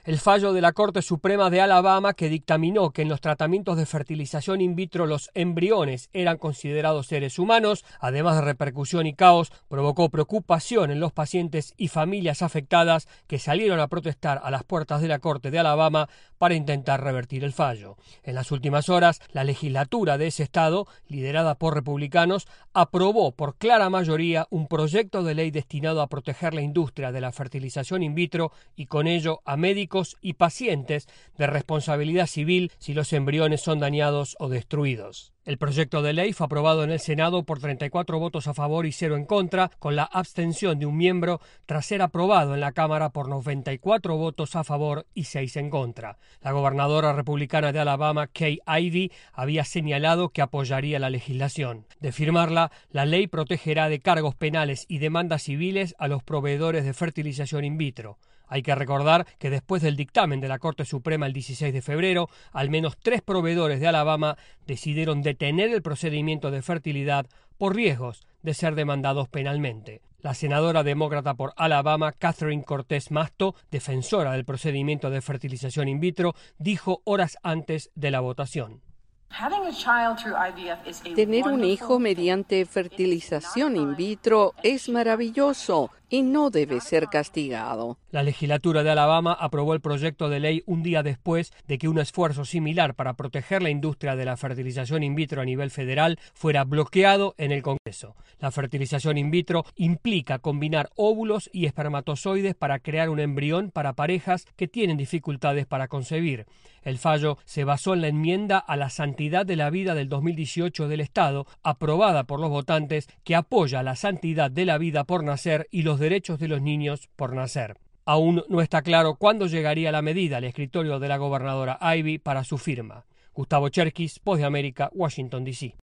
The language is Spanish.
El fallo de la Corte Suprema de Alabama, que dictaminó que en los tratamientos de fertilización in vitro los embriones eran considerados seres humanos, además de repercusión y caos, provocó preocupación en los pacientes y familias afectadas que salieron a protestar a las puertas de la Corte de Alabama para intentar revertir el fallo. En las últimas horas, la legislatura de ese estado, liderada por republicanos, aprobó por clara mayoría un proyecto de ley destinado a proteger la industria de la fertilización in vitro y con ello a médicos y pacientes de responsabilidad civil si los embriones son dañados o destruidos. El proyecto de ley fue aprobado en el Senado por 34 votos a favor y 0 en contra, con la abstención de un miembro, tras ser aprobado en la Cámara por 94 votos a favor y 6 en contra. La gobernadora republicana de Alabama, Kay Ivey, había señalado que apoyaría la legislación. De firmarla, la ley protegerá de cargos penales y demandas civiles a los proveedores de fertilización in vitro. Hay que recordar que después del dictamen de la Corte Suprema el 16 de febrero, al menos 3 proveedores de Alabama decidieron detener el procedimiento de fertilidad por riesgos de ser demandados penalmente. La senadora demócrata por Alabama, Catherine Cortez Masto, defensora del procedimiento de fertilización in vitro, dijo horas antes de la votación: Tener un hijo mediante fertilización in vitro es maravilloso y no debe ser castigado. La legislatura de Alabama aprobó el proyecto de ley un día después de que un esfuerzo similar para proteger la industria de la fertilización in vitro a nivel federal fuera bloqueado en el Congreso. La fertilización in vitro implica combinar óvulos y espermatozoides para crear un embrión para parejas que tienen dificultades para concebir. El fallo se basó en la enmienda a la santidad de la vida del 2018 del Estado, aprobada por los votantes, que apoya la santidad de la vida por nacer y los derechos de los niños por nacer. Aún no está claro cuándo llegaría la medida al escritorio de la gobernadora Ivey para su firma. Gustavo Cherkis, Voz de América, Washington, D.C.